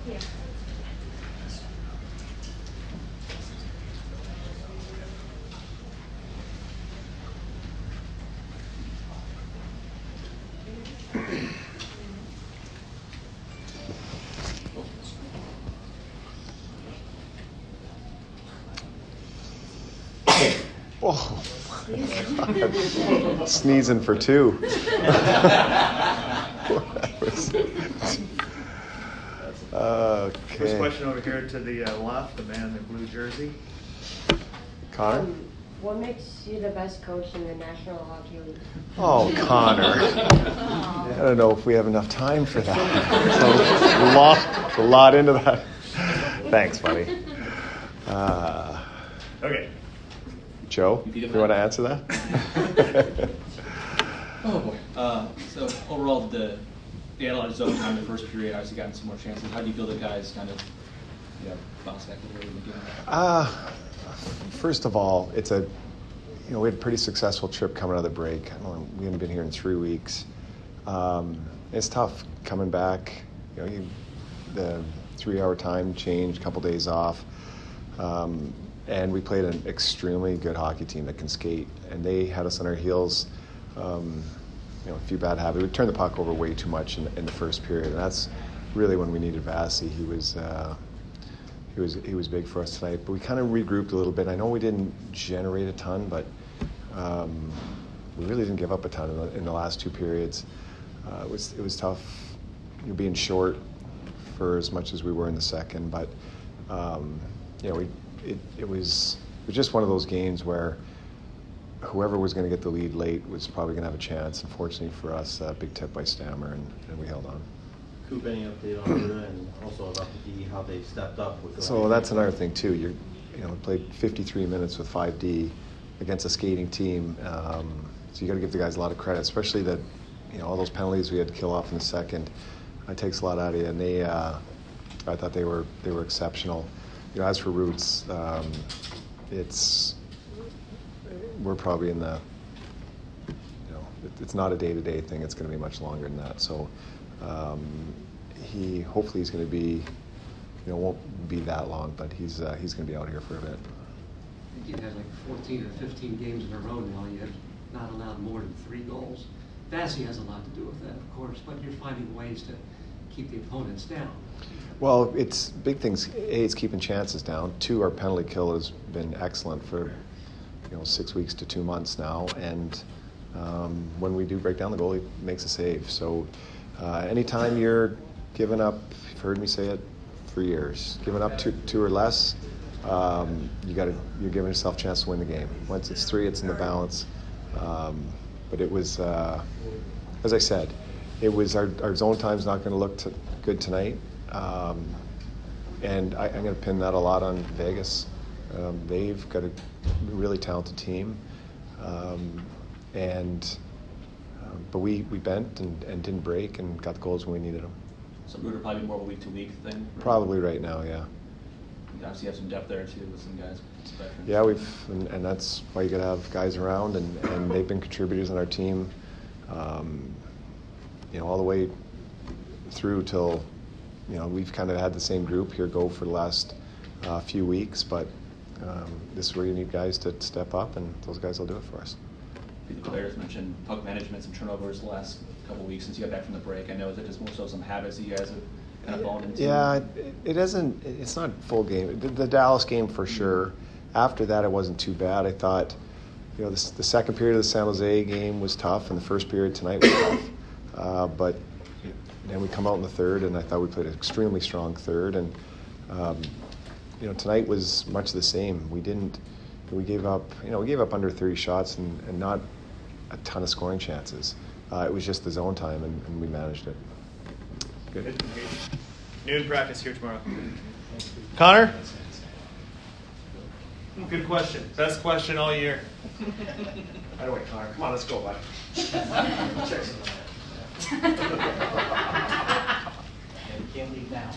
Oh, God. Sneezing for two. Okay. First question over here to the left, the man in the blue jersey. Connor? What makes you the best coach in the National Hockey League? Oh, Connor. I don't know if we have enough time for that. So, a lot into that. Thanks, buddy. Okay. Joe, you want to answer that? Oh boy. So overall, they had a lot of zone time in the first period. Obviously, gotten some more chances. How do you feel the guys kind of bounce back a little bit? First of all, we had a pretty successful trip coming out of the break. We haven't been here in 3 weeks. It's tough coming back. The 3-hour time change, a couple days off. And we played an extremely good hockey team that can skate, and they had us on our heels. A few bad habits. We turned the puck over way too much in the first period, and that's really when we needed Vasi. He was big for us tonight. But we kind of regrouped a little bit. I know we didn't generate a ton, but we really didn't give up a ton in the last 2 periods. It was tough, being short for as much as we were in the second, but it was just one of those games where whoever was going to get the lead late was probably going to have a chance. Unfortunately for us, big tip by Stammer, and we held on. Coop, any update on Luna and also about the D, how they've stepped up? So that's another thing too. We played 53 minutes with 5D against a skating team. So you got to give the guys a lot of credit, especially that all those penalties we had to kill off in the second. It takes a lot out of you, and I thought they were exceptional. As for Roots, we're probably in the, it's not a day-to-day thing. It's going to be much longer than that. So hopefully he's going to be, won't be that long, but he's going to be out here for a bit. I think you've had like 14 or 15 games in a row now. You have not allowed more than 3 goals. Vasi has a lot to do with that, of course, but you're finding ways to keep the opponents down. Well, it's big things. A, it's keeping chances down. 2, our penalty kill has been excellent for 6 weeks to 2 months now, and when we do break down the goal, he makes a save. So anytime you're giving up, you've heard me say it for years, giving up two or less, you're giving yourself a chance to win the game. Once it's 3, it's in the balance. But it was, as I said, it was our zone time's not going to look good tonight. And I'm going to pin that a lot on Vegas. They've got a really talented team, but we bent and didn't break and got the goals when we needed them. So Rooter probably more of a week-to-week thing? Probably right now, yeah. You obviously have some depth there too with some guys. Yeah, and that's why you got to have guys around, and they've been contributors on our team, all the way through till. We've kind of had the same group here go for the last few weeks, but this is where you need guys to step up, and those guys will do it for us. The players mentioned puck management, some turnovers the last couple of weeks since you got back from the break. I know that just more so some habits that you guys have kind of fallen into. Yeah, it's not full game. The Dallas game for sure. After that, it wasn't too bad. I thought, the second period of the San Jose game was tough, and the first period tonight was tough. But then we come out in the third, and I thought we played an extremely strong third. And tonight was much the same. We gave up under 30 shots and not a ton of scoring chances. It was just the zone time, and we managed it. Good. Noon practice here tomorrow. Connor? Good question. Best question all year. By the way, Connor, come on, let's go, bud. Check some of that. You can't leave now.